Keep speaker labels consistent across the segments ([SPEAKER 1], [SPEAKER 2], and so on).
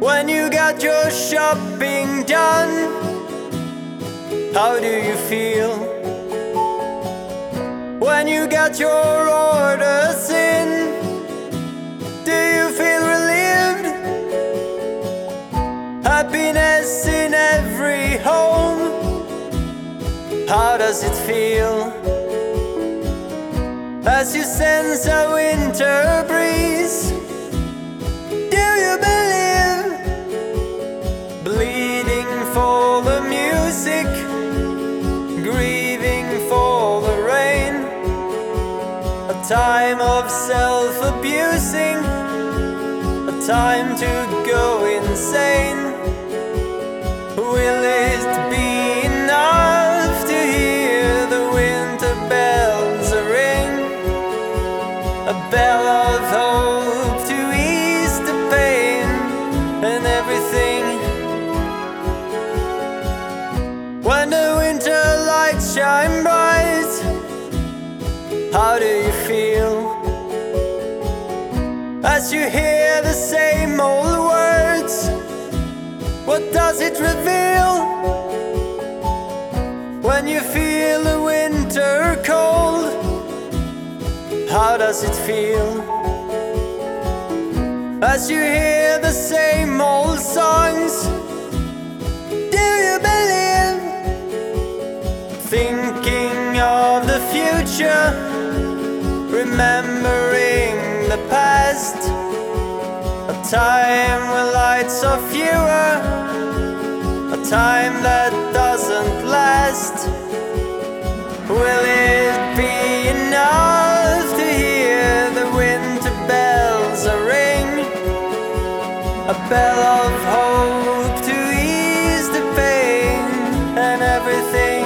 [SPEAKER 1] When you got your shopping done, how do you feel? When you got your orders in, do you feel relieved? Happiness in every home, how does it feel? As you sense a winter breeze, do you believe? Bleeding for the music, grieving for the rain, a time of self-abusing, a time to go insane. Will it be enough to hear the winter bells ring? A bell of hope to ease the pain and everything. When the winter lights shine bright, how do you feel? As you hear the same old words, what does it reveal? When you feel the winter cold, how does it feel? As you hear the same old songs, do you believe? Thinking of the future, remembering the past, a time when lights are fewer, a time that doesn't last. Will it be enough to hear the winter bells ring? A bell of hope to ease the pain and everything.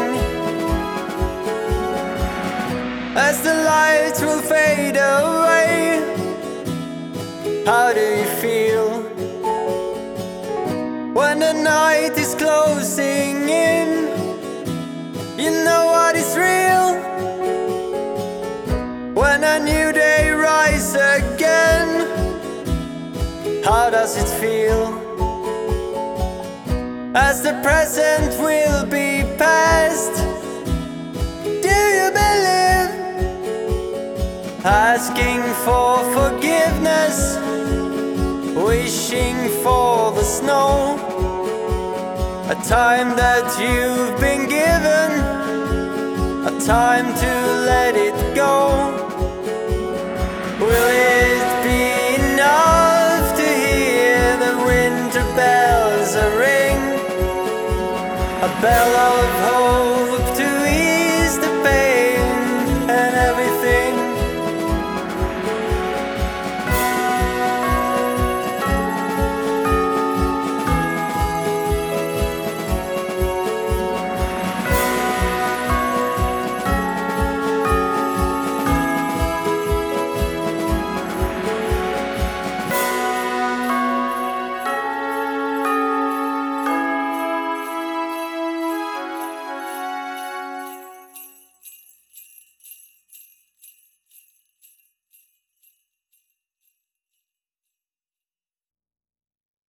[SPEAKER 1] As the lights will fade away, how do you feel? When the night is closing in, you know what is real? When a new day rises again, how does it feel? As the present will be past, do you believe? Asking for forgiveness, wishing for the snow, a time that you've been given, a time to let it go. Will it be enough to hear the winter bells ring? A bell of hope to